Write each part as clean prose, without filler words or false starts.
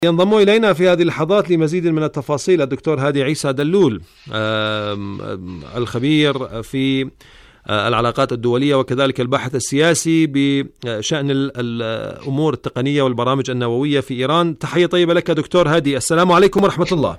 ينضم إلينا في هذه اللحظات لمزيد من التفاصيل الدكتور هادي عيسى دلول، الخبير في العلاقات الدولية وكذلك الباحث السياسي بشأن الأمور التقنية والبرامج النووية في إيران. تحية طيبة لك دكتور هادي، السلام عليكم ورحمة الله.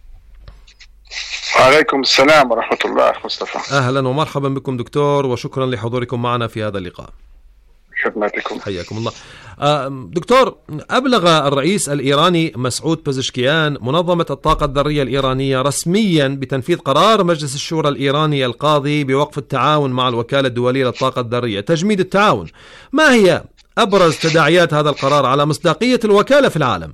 وعليكم السلام ورحمة الله. مصطفى، أهلا ومرحبا بكم دكتور، وشكرا لحضوركم معنا في هذا اللقاء. خدمتكم. حياكم الله. دكتور، أبلغ الرئيس الإيراني مسعود بزشكيان منظمة الطاقة الذرية الإيرانية رسميا بتنفيذ قرار مجلس الشورى الإيراني القاضي بوقف التعاون مع الوكالة الدولية للطاقة الذرية، تجميد التعاون. ما هي أبرز تداعيات هذا القرار على مصداقية الوكالة في العالم؟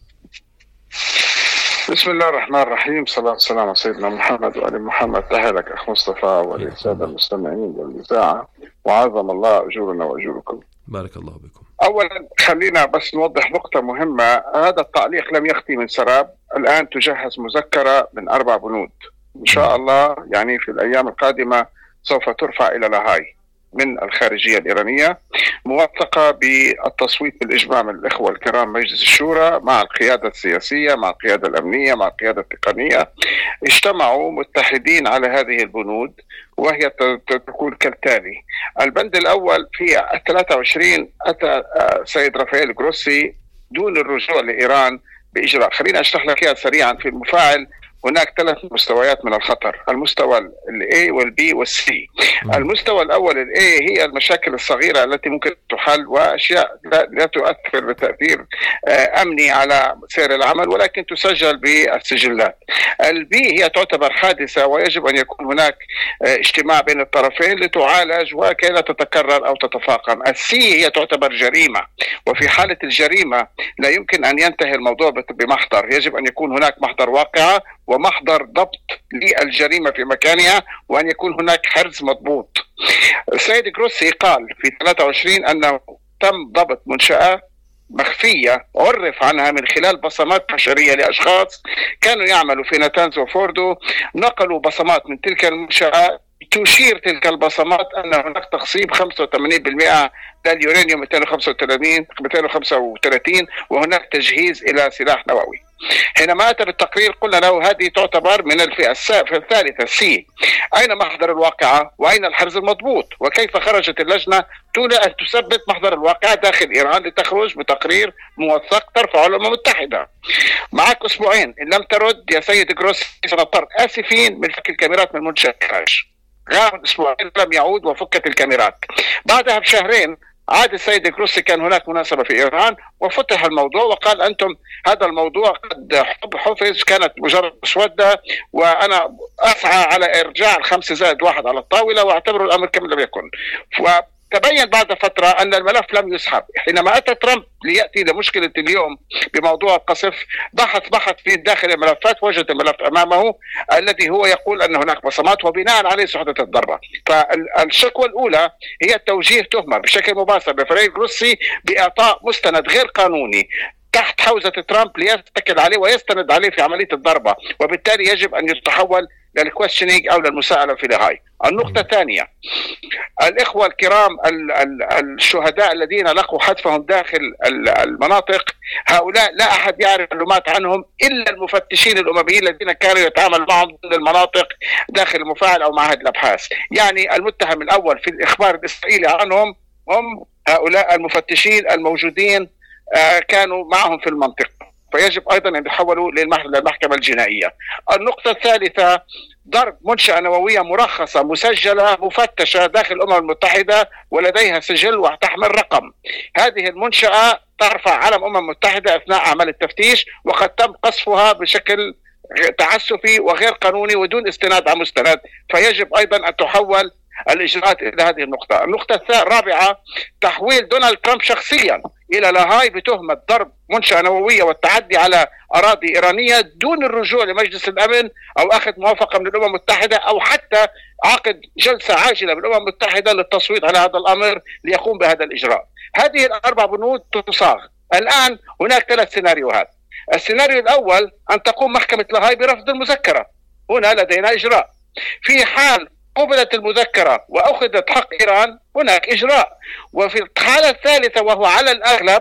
بسم الله الرحمن الرحيم، صلاة والسلام على سيدنا محمد وآل محمد. تحية لك أخ مصطفى وللسادة المستمعين والإذاعة، وعظم الله أجورنا وأجوركم. بارك الله بكم. أولا خلينا بس نوضح نقطة مهمة. هذا التعليق لم يختي من سراب. الآن تجهز مذكرة من 4 بنود إن شاء الله، يعني في الأيام القادمة سوف ترفع إلى لاهاي من الخارجية الإيرانية، موثقة بالتصويت بالإجماع من الإخوة الكرام مجلس الشورى مع القيادة السياسية، مع القيادة الأمنية، مع القيادة التقنية. اجتمعوا متحدين على هذه البنود، وهي تكون كالتالي. البند الأول في 23 أتى سيد رافائيل جروسي دون الرجوع لإيران بإجراء. خليني أشرح لك إياها سريعا. في المفاعل هناك 3 مستويات من الخطر: المستوى الA والB والC. المستوى الأول الA هي المشاكل الصغيرة التي ممكن تحل، وأشياء لا تؤثر بتأثير أمني على سير العمل ولكن تسجل بالسجلات. الB هي تعتبر حادثة ويجب أن يكون هناك اجتماع بين الطرفين لتعالج وكي لا تتكرر أو تتفاقم. الC هي تعتبر جريمة، وفي حالة الجريمة لا يمكن أن ينتهي الموضوع بمحضر، يجب أن يكون هناك محضر واقعة ومحضر ضبط للجريمة في مكانها، وأن يكون هناك حرز مضبوط. السيد جروسي قال في 23 أنه تم ضبط منشأة مخفية عرف عنها من خلال بصمات بشرية لأشخاص كانوا يعملوا في ناتانز وفوردو. نقلوا بصمات من تلك المنشأة تشير تلك البصمات أن هناك تخصيب 85% لليورانيوم 235، وهناك تجهيز إلى سلاح نووي. حينما أتى بالتقرير قلنا له هذه تعتبر من الفئة الثالثة C. أين محضر الواقعة وأين الحرز المضبوط؟ وكيف خرجت اللجنة دون أن تثبت محضر الواقعة داخل إيران لتخرج بتقرير موثق ترفعه الأمم المتحدة؟ معك أسبوعين، إن لم ترد يا سيد جروسي سنضطر آسفين من فك الكاميرات من منشأ الخارج. غاب أسبوعين لم يعود وفكت الكاميرات. بعدها بشهرين عاد السيد جروسي، كان هناك مناسبة في إيران وفتح الموضوع وقال أنتم هذا الموضوع قد حفظ، كانت مجرد مسودة، وأنا أسعى على إرجاع 5+1 على الطاولة واعتبروا الأمر كما لم يكن. تبين بعد فترة أن الملف لم يسحب. حينما أتى ترامب ليأتي لمشكلة اليوم بموضوع القصف، بحث في داخل الملفات، وجد الملف أمامه الذي هو يقول أن هناك بصمات وبناء عليه سحبت الضربة. فالشكوى الأولى هي توجيه تهمة بشكل مباشر لفريق روسي بإعطاء مستند غير قانوني تحت حوزة ترامب ليتكل عليه ويستند عليه في عملية الضربة، وبالتالي يجب أن يتحول للكويشنينج أو للمساءلة في لاهاي. النقطة الثانية، الإخوة الكرام الشهداء الذين لقوا حتفهم داخل المناطق، هؤلاء لا أحد يعرف معلومات عنهم إلا المفتشين الأمميين الذين كانوا يتعامل معهم ضمن المناطق داخل المفاعل أو معهد الأبحاث. يعني المتهم الأول في الإخبار الإسرائيلي عنهم هم هؤلاء المفتشين الموجودين كانوا معهم في المنطقة، فيجب أيضا أن يتحولوا للمحكمة الجنائية. النقطة الثالثة، ضرب منشأة نووية مرخصة مسجلة مفتشة داخل الأمم المتحدة ولديها سجل وتحمل رقم. هذه المنشأة ترفع علم الأمم المتحدة أثناء عمل التفتيش، وقد تم قصفها بشكل تعسفي وغير قانوني ودون استناد على مستند، فيجب أيضا أن تحول الإجراءات إلى هذه النقطة. النقطة الرابعة، تحويل دونالد ترامب شخصيا إلى لاهاي بتهمة ضرب منشأة نووية والتعدي على أراضي إيرانية دون الرجوع لمجلس الأمن أو أخذ موافقة من الأمم المتحدة أو حتى عقد جلسة عاجلة بالأمم المتحدة للتصويت على هذا الأمر ليقوم بهذا الإجراء. هذه ال4 بنود تصاغ. الآن هناك 3 سيناريوهات. السيناريو الأول أن تقوم محكمة لاهاي برفض المذكرة، هنا لدينا إجراء. في حال قبلت المذكرة وأخذت حق إيران هناك إجراء. وفي الحالة الثالثة وهو على الأغلب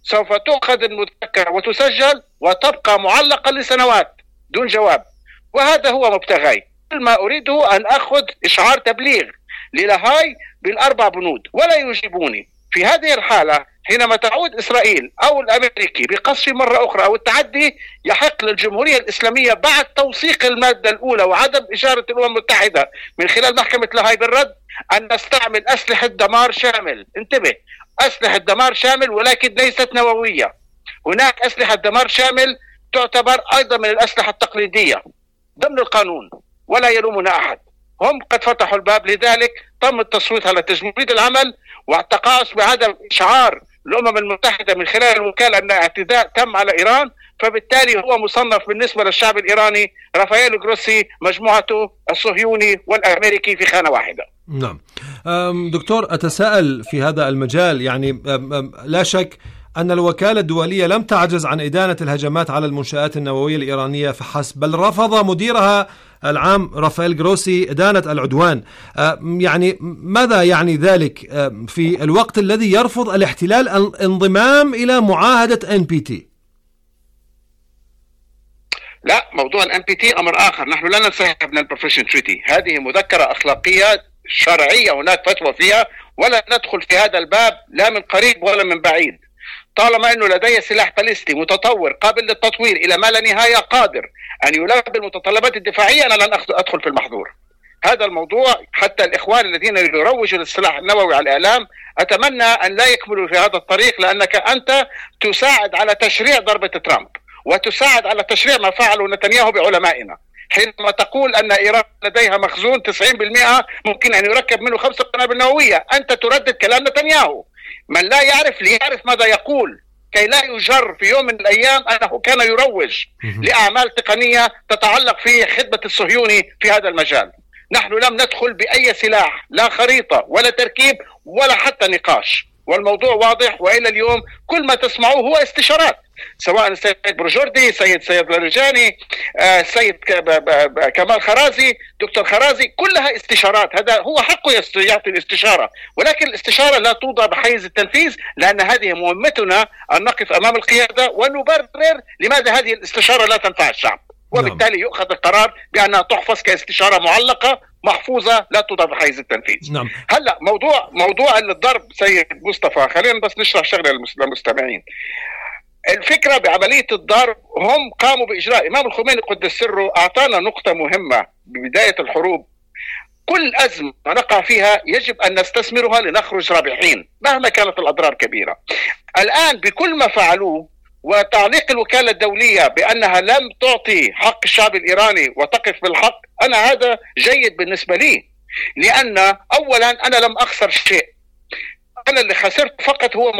سوف تؤخذ المذكرة وتسجل وتبقى معلقة لسنوات دون جواب، وهذا هو مبتغاي. كل ما أريده أن أخذ إشعار تبليغ للاهاي بالأربع بنود ولا يجيبوني. في هذه الحالة حينما تعود إسرائيل أو الأمريكي بقصف مرة أخرى أو التعدي، يحق للجمهورية الإسلامية بعد توثيق المادة الأولى وعدم إشارة الأمم المتحدة من خلال محكمة لاهاي بالرد أن نستعمل أسلحة دمار شامل. انتبه، أسلحة دمار شامل ولكن ليست نووية. هناك أسلحة دمار شامل تعتبر أيضا من الأسلحة التقليدية ضمن القانون ولا يلومنا أحد. هم قد فتحوا الباب، لذلك تم التصويت على تجميد العمل والتقاعس بعدم إشعار الأمم المتحدة من خلال الوكالة أن اعتداء تم على إيران. فبالتالي هو مصنف بالنسبة للشعب الإيراني رافائيل جروسي مجموعته الصهيوني والأمريكي في خانة واحدة. نعم دكتور، أتساءل في هذا المجال، يعني لا شك أن الوكالة الدولية لم تعجز عن إدانة الهجمات على المنشآت النووية الإيرانية فحسب، بل رفض مديرها العام رافائيل جروسي إدانة العدوان. يعني ماذا يعني ذلك في الوقت الذي يرفض الاحتلال الانضمام إلى معاهدة NPT؟ لا، موضوع NPT أمر آخر. نحن لا ننسحب من البروفيشن تريتي، هذه مذكرة أخلاقية شرعية هناك فتوى فيها، ولا ندخل في هذا الباب لا من قريب ولا من بعيد. طالما أنه لدي سلاح باليستي متطور قابل للتطوير إلى ما لا نهاية قادر أن يلبي المتطلبات الدفاعية، أنا لن أدخل في المحظور. هذا الموضوع حتى الإخوان الذين يروجوا للسلاح النووي على الإعلام أتمنى أن لا يكملوا في هذا الطريق، لأنك أنت تساعد على تشريع ضربة ترامب وتساعد على تشريع ما فعله نتنياهو بعلمائنا. حينما تقول أن إيران لديها مخزون 90% ممكن أن يركب منه 5 قنابل نووية، أنت تردد كلام نتنياهو. من لا يعرف ليعرف ماذا يقول كي لا يجر في يوم من الأيام أنه كان يروج لأعمال تقنية تتعلق في خدمة الصهيوني في هذا المجال. نحن لم ندخل بأي سلاح، لا خريطة ولا تركيب ولا حتى نقاش، والموضوع واضح. وإلى اليوم كل ما تسمعوه هو استشارات، سواء السيد بروجردي، سيد لارجاني، السيد كمال خرازي، دكتور خرازي، كلها استشارات. هذا هو حقه يعطي الاستشارة، ولكن الاستشارة لا توضع بحيز التنفيذ، لأن هذه مهمتنا أن نقف أمام القيادة ونبرر لماذا هذه الاستشارة لا تنفع الشعب، وبالتالي يؤخذ القرار بأنها تحفظ كاستشارة معلقة محفوظة لا توضع بحيز التنفيذ. نعم. هلا موضوع الضرب سيد مصطفى، خلينا بس نشرح شغله للمستمعين. الفكرة بعملية الضرب هم قاموا بإجراء. إمام الخميني قدس سره أعطانا نقطة مهمة ببداية الحروب: كل أزمة نقع فيها يجب أن نستثمرها لنخرج رابحين مهما كانت الأضرار كبيرة. الآن بكل ما فعلوه وتعليق الوكالة الدولية بأنها لم تعطي حق الشعب الإيراني وتقف بالحق، أنا هذا جيد بالنسبة لي، لأن أولا أنا لم أخسر شيء. أنا اللي خسرت فقط هو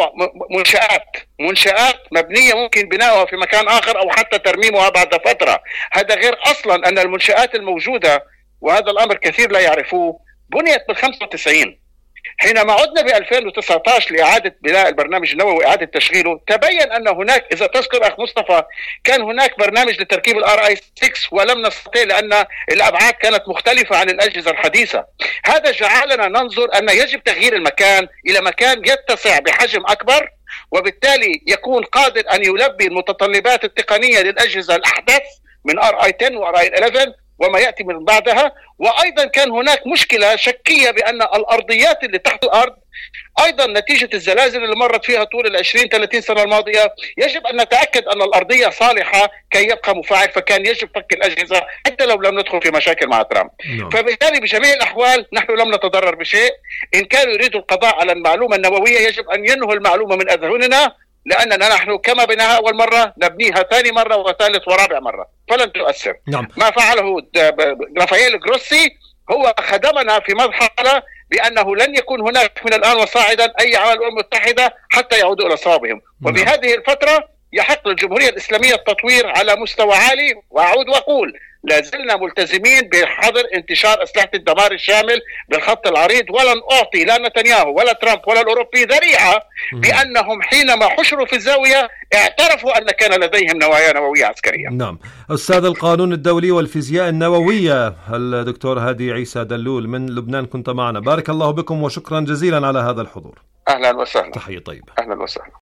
منشآت مبنية ممكن بناؤها في مكان آخر أو حتى ترميمها بعد فترة. هذا غير أصلا أن المنشآت الموجودة، وهذا الأمر كثير لا يعرفوه، بنيت بال95. حينما عدنا ب2019 لإعادة بناء البرنامج النووي وإعادة تشغيله، تبين أن هناك، إذا تذكر أخ مصطفى، كان هناك برنامج لتركيب RI-6 ولم نستطيع لأن الأبعاد كانت مختلفة عن الأجهزة الحديثة. هذا جعلنا ننظر أن يجب تغيير المكان إلى مكان يتسع بحجم أكبر، وبالتالي يكون قادر أن يلبي المتطلبات التقنية للأجهزة الأحدث من RI-10 و RI-11 وما يأتي من بعدها. وأيضا كان هناك مشكلة شكية بأن الأرضيات اللي تحت الأرض أيضا نتيجة الزلازل اللي مرت فيها طول 20-30 سنة الماضية، يجب أن نتأكد أن الأرضية صالحة كي يبقى مفاعل، فكان يجب فك الأجهزة حتى لو لم ندخل في مشاكل مع ترامب. فبالتالي بجميع الأحوال نحن لم نتضرر بشيء. إن كانوا يريدوا القضاء على المعلومة النووية يجب أن ينهوا المعلومة من أذهاننا، لأننا نحن كما بناها أول مرة نبنيها ثاني مرة وثالث ورابع مرة، فلن تؤثر. نعم. ما فعله رافائيل جروسي هو خدمنا في مرحلة بأنه لن يكون هناك من الآن وصاعدا أي عمل الأمم المتحدة حتى يعودوا إلى صوابهم. وبهذه الفترة يحق للجمهورية الإسلامية التطوير على مستوى عالي. وأعود وأقول لازلنا ملتزمين بحظر انتشار أسلحة الدمار الشامل بالخط العريض، ولن أعطي لا نتنياهو ولا ترامب ولا الأوروبي ذريعة بأنهم حينما حشروا في الزاوية اعترفوا أن كان لديهم نوايا نووية عسكرية. نعم. أستاذ القانون الدولي والفيزياء النووية الدكتور هادي عيسى دلول من لبنان كنت معنا، بارك الله بكم وشكرا جزيلا على هذا الحضور. أهلا وسهلا. تحية طيبة. أهلا وسهلا.